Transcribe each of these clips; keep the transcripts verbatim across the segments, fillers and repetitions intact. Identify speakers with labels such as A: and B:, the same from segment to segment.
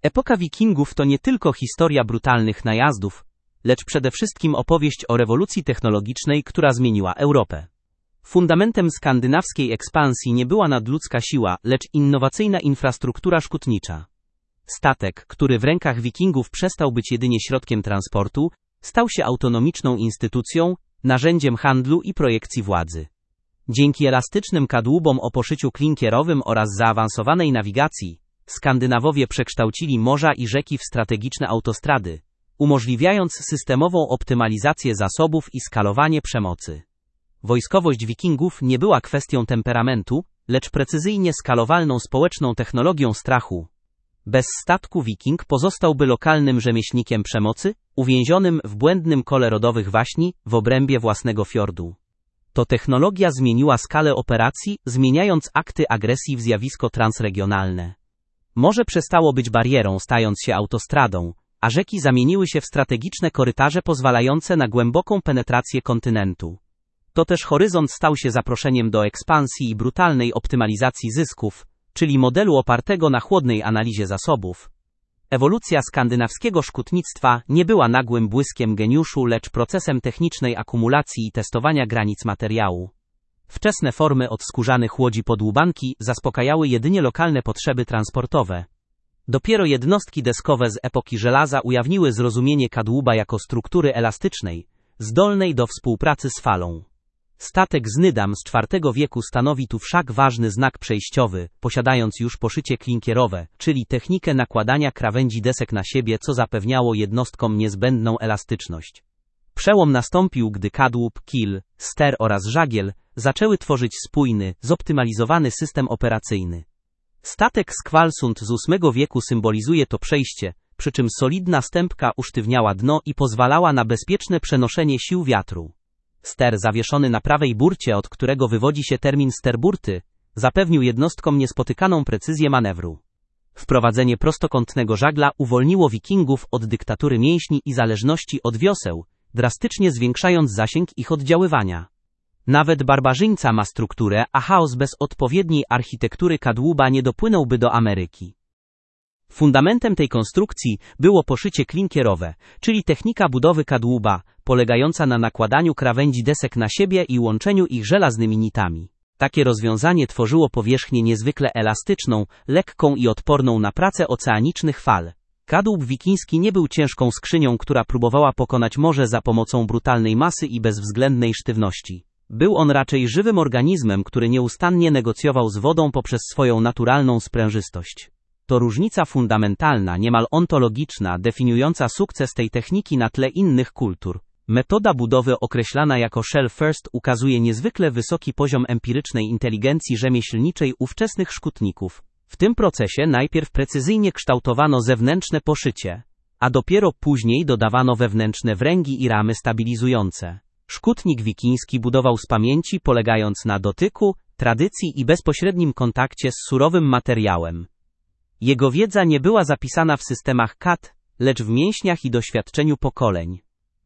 A: Epoka Wikingów to nie tylko historia brutalnych najazdów, lecz przede wszystkim opowieść o rewolucji technologicznej, która zmieniła Europę. Fundamentem skandynawskiej ekspansji nie była nadludzka siła, lecz innowacyjna infrastruktura szkutnicza. Statek, który w rękach Wikingów przestał być jedynie środkiem transportu, stał się autonomiczną instytucją, narzędziem handlu i projekcji władzy. Dzięki elastycznym kadłubom o poszyciu klinkierowym oraz zaawansowanej nawigacji, Skandynawowie przekształcili morza i rzeki w strategiczne autostrady, umożliwiając systemową optymalizację zasobów i skalowanie przemocy. Wojskowość Wikingów nie była kwestią temperamentu, lecz precyzyjnie skalowalną społeczną technologią strachu. Bez statku Wiking pozostałby lokalnym rzemieślnikiem przemocy, uwięzionym w błędnym kole rodowych waśni w obrębie własnego fiordu. To technologia zmieniła skalę operacji, zmieniając akty agresji w zjawisko transregionalne. Morze przestało być barierą, stając się autostradą, a rzeki zamieniły się w strategiczne korytarze pozwalające na głęboką penetrację kontynentu. To też horyzont stał się zaproszeniem do ekspansji i brutalnej optymalizacji zysków, czyli modelu opartego na chłodnej analizie zasobów. Ewolucja skandynawskiego szkutnictwa nie była nagłym błyskiem geniuszu, lecz procesem technicznej akumulacji i testowania granic materiału. Wczesne formy od skórzanych łodzi po dłubanki zaspokajały jedynie lokalne potrzeby transportowe. Dopiero jednostki deskowe z epoki żelaza ujawniły zrozumienie kadłuba jako struktury elastycznej, zdolnej do współpracy z falą. Statek z Nydam z czwartego wieku stanowi tu wszak ważny znak przejściowy, posiadając już poszycie klinkierowe, czyli technikę nakładania krawędzi desek na siebie, co zapewniało jednostkom niezbędną elastyczność. Przełom nastąpił, gdy kadłub, kil, ster oraz żagiel zaczęły tworzyć spójny, zoptymalizowany system operacyjny. Statek z Kvalsund z ósmego wieku symbolizuje to przejście, przy czym solidna stępka usztywniała dno i pozwalała na bezpieczne przenoszenie sił wiatru. Ster zawieszony na prawej burcie, od którego wywodzi się termin sterburty, zapewnił jednostkom niespotykaną precyzję manewru. Wprowadzenie prostokątnego żagla uwolniło Wikingów od dyktatury mięśni i zależności od wioseł, drastycznie zwiększając zasięg ich oddziaływania. Nawet barbarzyńca ma strukturę, a chaos bez odpowiedniej architektury kadłuba nie dopłynąłby do Ameryki. Fundamentem tej konstrukcji było poszycie klinkierowe, czyli technika budowy kadłuba, polegająca na nakładaniu krawędzi desek na siebie i łączeniu ich żelaznymi nitami. Takie rozwiązanie tworzyło powierzchnię niezwykle elastyczną, lekką i odporną na pracę oceanicznych fal. Kadłub wikiński nie był ciężką skrzynią, która próbowała pokonać morze za pomocą brutalnej masy i bezwzględnej sztywności. Był on raczej żywym organizmem, który nieustannie negocjował z wodą poprzez swoją naturalną sprężystość. To różnica fundamentalna, niemal ontologiczna, definiująca sukces tej techniki na tle innych kultur. Metoda budowy określana jako shell first ukazuje niezwykle wysoki poziom empirycznej inteligencji rzemieślniczej ówczesnych szkutników. W tym procesie najpierw precyzyjnie kształtowano zewnętrzne poszycie, a dopiero później dodawano wewnętrzne wręgi i ramy stabilizujące. Szkutnik wikiński budował z pamięci, polegając na dotyku, tradycji i bezpośrednim kontakcie z surowym materiałem. Jego wiedza nie była zapisana w systemach K A T, lecz w mięśniach i doświadczeniu pokoleń.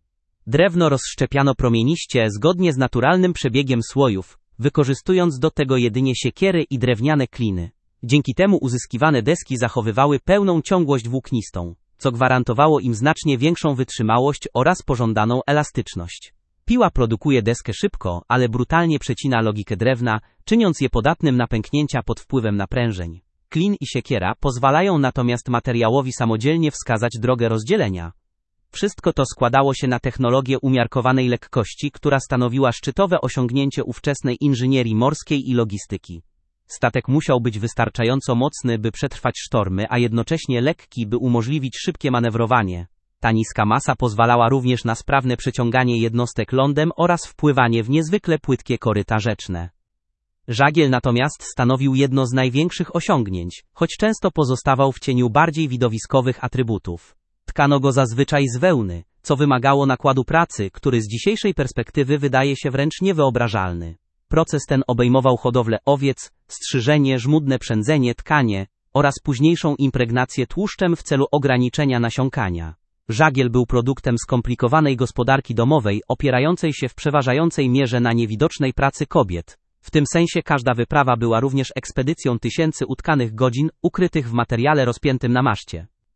A: Drewno rozszczepiano promieniście zgodnie z naturalnym przebiegiem słojów, wykorzystując do tego jedynie siekiery i drewniane kliny. Dzięki temu uzyskiwane deski zachowywały pełną ciągłość włóknistą, co gwarantowało im znacznie większą wytrzymałość oraz pożądaną elastyczność. Piła produkuje deskę szybko, ale brutalnie przecina logikę drewna, czyniąc je podatnym na pęknięcia pod wpływem naprężeń. Klin i siekiera pozwalają natomiast materiałowi samodzielnie wskazać drogę rozdzielenia. Wszystko to składało się na technologię umiarkowanej lekkości, która stanowiła szczytowe osiągnięcie ówczesnej inżynierii morskiej i logistyki. Statek musiał być wystarczająco mocny, by przetrwać sztormy, a jednocześnie lekki, by umożliwić szybkie manewrowanie. Ta niska masa pozwalała również na sprawne przeciąganie jednostek lądem oraz wpływanie w niezwykle płytkie koryta rzeczne. Żagiel natomiast stanowił jedno z największych osiągnięć, choć często pozostawał w cieniu bardziej widowiskowych atrybutów. Tkano go zazwyczaj z wełny, co wymagało nakładu pracy, który z dzisiejszej perspektywy wydaje się wręcz niewyobrażalny. Proces ten obejmował hodowlę owiec, strzyżenie, żmudne przędzenie, tkanie oraz późniejszą impregnację tłuszczem w celu ograniczenia nasiąkania. Żagiel był produktem skomplikowanej gospodarki domowej, opierającej się w przeważającej mierze na niewidocznej pracy kobiet. W tym sensie każda wyprawa była również ekspedycją tysięcy utkanych godzin, ukrytych w materiale rozpiętym na maszcie.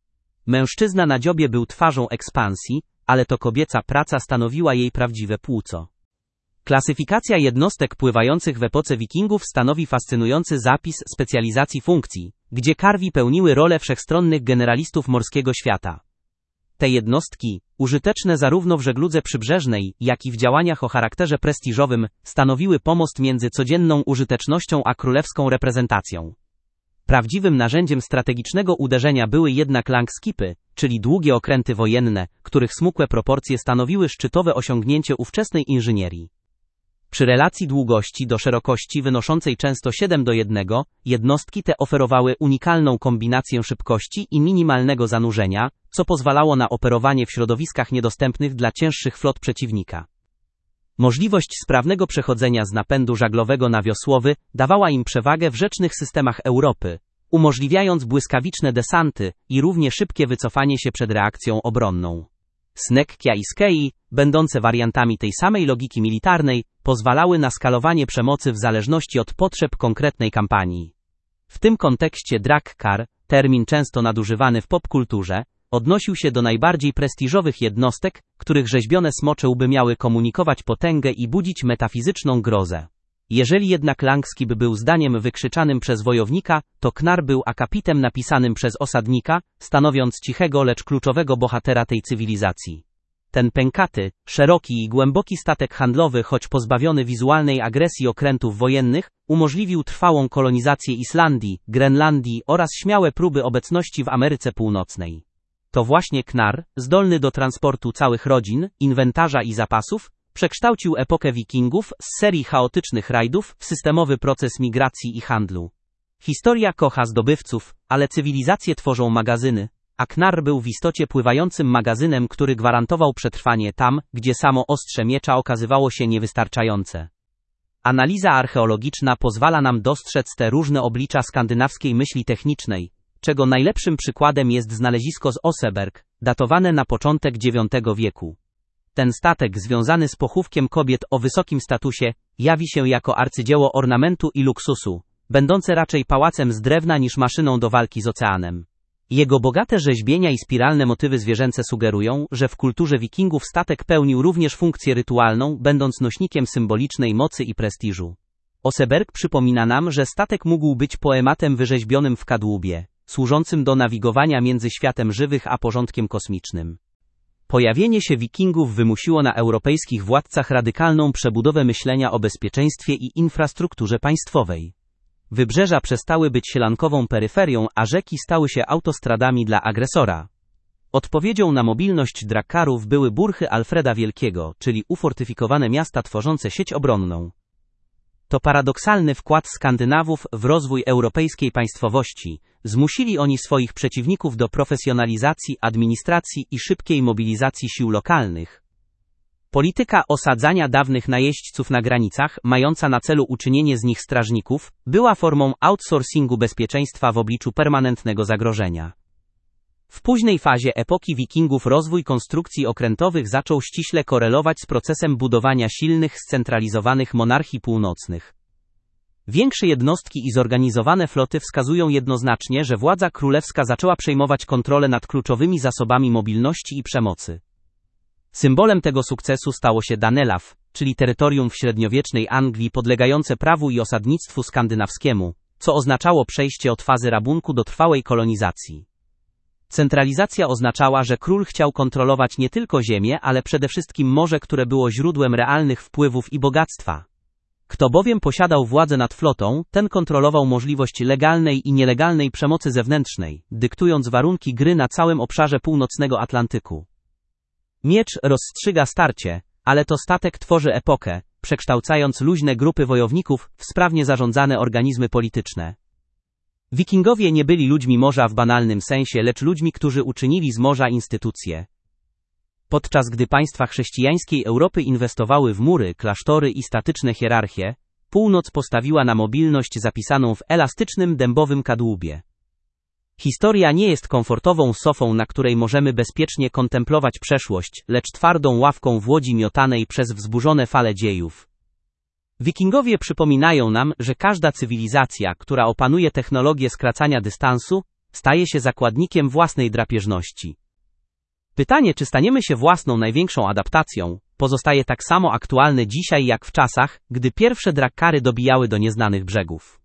A: Mężczyzna na dziobie był twarzą ekspansji, ale to kobieca praca stanowiła jej prawdziwe płuco. Klasyfikacja jednostek pływających w epoce wikingów stanowi fascynujący zapis specjalizacji funkcji, gdzie karwi pełniły rolę wszechstronnych generalistów morskiego świata. Te jednostki, użyteczne zarówno w żegludze przybrzeżnej, jak i w działaniach o charakterze prestiżowym, stanowiły pomost między codzienną użytecznością a królewską reprezentacją. Prawdziwym narzędziem strategicznego uderzenia były jednak langskipy, czyli długie okręty wojenne, których smukłe proporcje stanowiły szczytowe osiągnięcie ówczesnej inżynierii. Przy relacji długości do szerokości wynoszącej często siedem do jednego, jednostki te oferowały unikalną kombinację szybkości i minimalnego zanurzenia, co pozwalało na operowanie w środowiskach niedostępnych dla cięższych flot przeciwnika. Możliwość sprawnego przechodzenia z napędu żaglowego na wiosłowy dawała im przewagę w rzecznych systemach Europy, umożliwiając błyskawiczne desanty i równie szybkie wycofanie się przed reakcją obronną. Snekkia i skei, będące wariantami tej samej logiki militarnej, pozwalały na skalowanie przemocy w zależności od potrzeb konkretnej kampanii. W tym kontekście drakkar, termin często nadużywany w popkulturze, odnosił się do najbardziej prestiżowych jednostek, których rzeźbione smocze łby miały komunikować potęgę i budzić metafizyczną grozę. Jeżeli jednak langskip był zdaniem wykrzyczanym przez wojownika, to knar był akapitem napisanym przez osadnika, stanowiąc cichego, lecz kluczowego bohatera tej cywilizacji. Ten pękaty, szeroki i głęboki statek handlowy, choć pozbawiony wizualnej agresji okrętów wojennych, umożliwił trwałą kolonizację Islandii, Grenlandii oraz śmiałe próby obecności w Ameryce Północnej. To właśnie knar, zdolny do transportu całych rodzin, inwentarza i zapasów, przekształcił epokę wikingów z serii chaotycznych rajdów w systemowy proces migracji i handlu. Historia kocha zdobywców, ale cywilizacje tworzą magazyny, a knar był w istocie pływającym magazynem, który gwarantował przetrwanie tam, gdzie samo ostrze miecza okazywało się niewystarczające. Analiza archeologiczna pozwala nam dostrzec te różne oblicza skandynawskiej myśli technicznej, czego najlepszym przykładem jest znalezisko z Oseberg, datowane na początek dziewiątego wieku. Ten statek, związany z pochówkiem kobiet o wysokim statusie, jawi się jako arcydzieło ornamentu i luksusu, będące raczej pałacem z drewna niż maszyną do walki z oceanem. Jego bogate rzeźbienia i spiralne motywy zwierzęce sugerują, że w kulturze wikingów statek pełnił również funkcję rytualną, będąc nośnikiem symbolicznej mocy i prestiżu. Oseberg przypomina nam, że statek mógł być poematem wyrzeźbionym w kadłubie, służącym do nawigowania między światem żywych a porządkiem kosmicznym. Pojawienie się wikingów wymusiło na europejskich władcach radykalną przebudowę myślenia o bezpieczeństwie i infrastrukturze państwowej. Wybrzeża przestały być sielankową peryferią, a rzeki stały się autostradami dla agresora. Odpowiedzią na mobilność drakkarów były burchy Alfreda Wielkiego, czyli ufortyfikowane miasta tworzące sieć obronną. To paradoksalny wkład Skandynawów w rozwój europejskiej państwowości. Zmusili oni swoich przeciwników do profesjonalizacji administracji i szybkiej mobilizacji sił lokalnych. Polityka osadzania dawnych najeźdźców na granicach, mająca na celu uczynienie z nich strażników, była formą outsourcingu bezpieczeństwa w obliczu permanentnego zagrożenia. W późnej fazie epoki wikingów rozwój konstrukcji okrętowych zaczął ściśle korelować z procesem budowania silnych, scentralizowanych monarchii północnych. Większe jednostki i zorganizowane floty wskazują jednoznacznie, że władza królewska zaczęła przejmować kontrolę nad kluczowymi zasobami mobilności i przemocy. Symbolem tego sukcesu stało się Danelaw, czyli terytorium w średniowiecznej Anglii podlegające prawu i osadnictwu skandynawskiemu, co oznaczało przejście od fazy rabunku do trwałej kolonizacji. Centralizacja oznaczała, że król chciał kontrolować nie tylko ziemię, ale przede wszystkim morze, które było źródłem realnych wpływów i bogactwa. Kto bowiem posiadał władzę nad flotą, ten kontrolował możliwość legalnej i nielegalnej przemocy zewnętrznej, dyktując warunki gry na całym obszarze północnego Atlantyku. Miecz rozstrzyga starcie, ale to statek tworzy epokę, przekształcając luźne grupy wojowników w sprawnie zarządzane organizmy polityczne. Wikingowie nie byli ludźmi morza w banalnym sensie, lecz ludźmi, którzy uczynili z morza instytucję. Podczas gdy państwa chrześcijańskiej Europy inwestowały w mury, klasztory i statyczne hierarchie, północ postawiła na mobilność zapisaną w elastycznym dębowym kadłubie. Historia nie jest komfortową sofą, na której możemy bezpiecznie kontemplować przeszłość, lecz twardą ławką w łodzi miotanej przez wzburzone fale dziejów. Wikingowie przypominają nam, że każda cywilizacja, która opanuje technologię skracania dystansu, staje się zakładnikiem własnej drapieżności. Pytanie, czy staniemy się własną największą adaptacją, pozostaje tak samo aktualne dzisiaj jak w czasach, gdy pierwsze drakkary dobijały do nieznanych brzegów.